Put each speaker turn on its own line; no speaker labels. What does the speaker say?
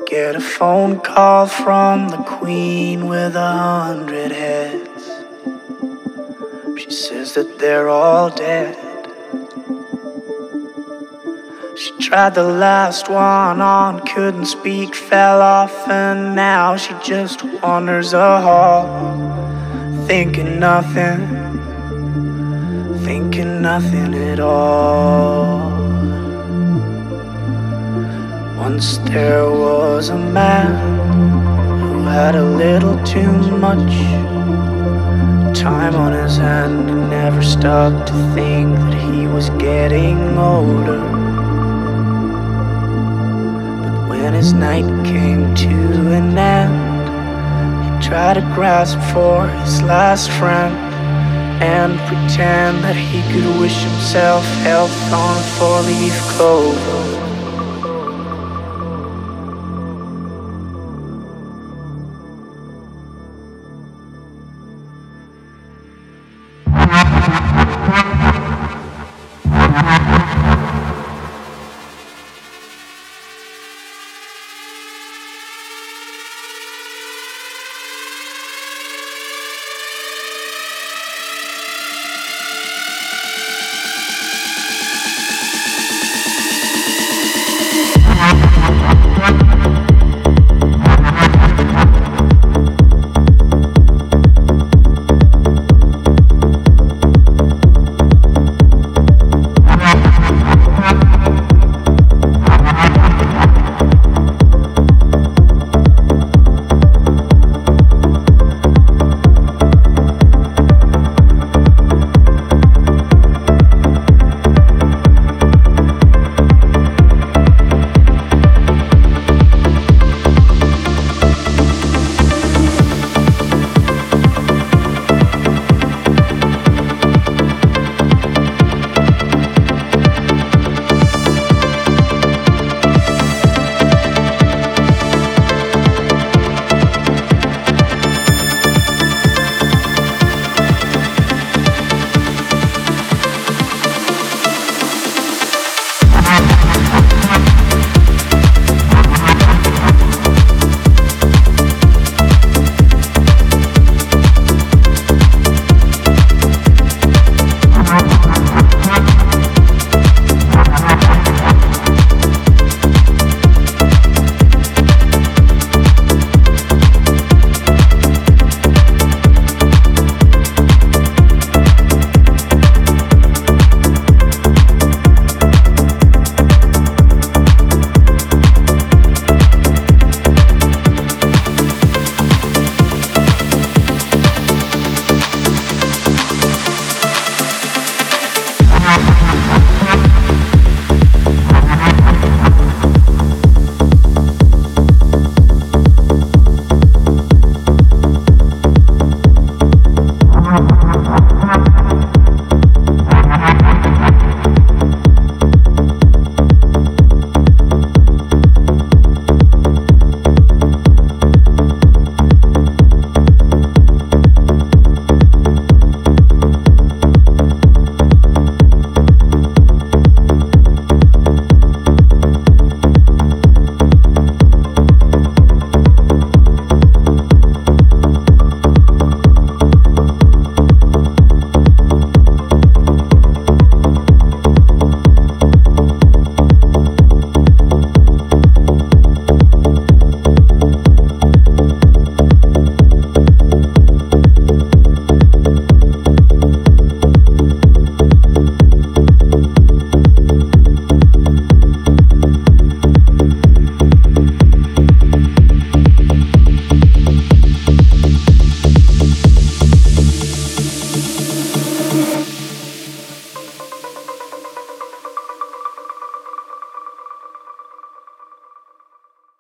Get a phone call from the queen with 100 heads. She says that they're all dead. She tried the last one on, couldn't speak, fell off, and now she just wanders a hall, thinking nothing at all. Once there was a man who had a little too much time on his hand and never stopped to think that he was getting older. But when his night came to an end, he tried to grasp for his last friend and pretend that he could wish himself health on a 4-leaf clover.